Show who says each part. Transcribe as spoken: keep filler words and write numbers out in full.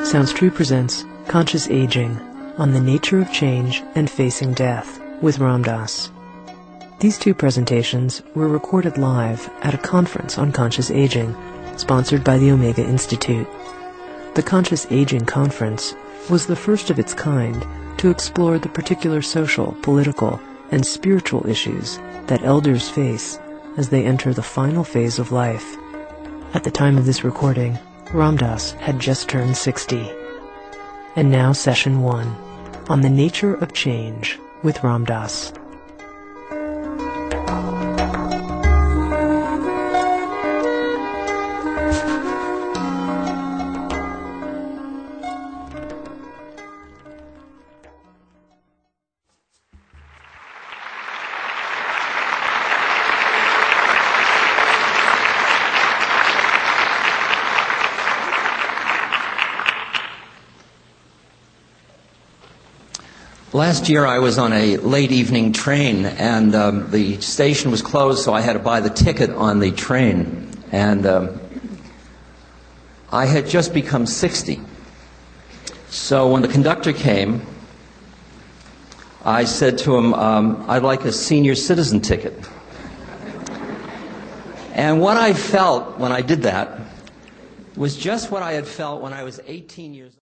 Speaker 1: Sounds True presents Conscious Aging, on the nature of change and facing death, with Ram Dass. These two presentations were recorded live at a conference on conscious aging, sponsored by the Omega Institute. The Conscious Aging Conference was the first of its kind to explore the particular social, political, and spiritual issues that elders face as they enter the final phase of life. At the time of this recording, Ram Dass had just turned sixty. And now session one, on the nature of change, with Ram Dass.
Speaker 2: Last year I was on a late evening train, and um, the station was closed, so I had to buy the ticket on the train. And um, I had just become sixty. So when the conductor came, I said to him, um, I'd like a senior citizen ticket. And what I felt when I did that was just what I had felt when I was eighteen years old.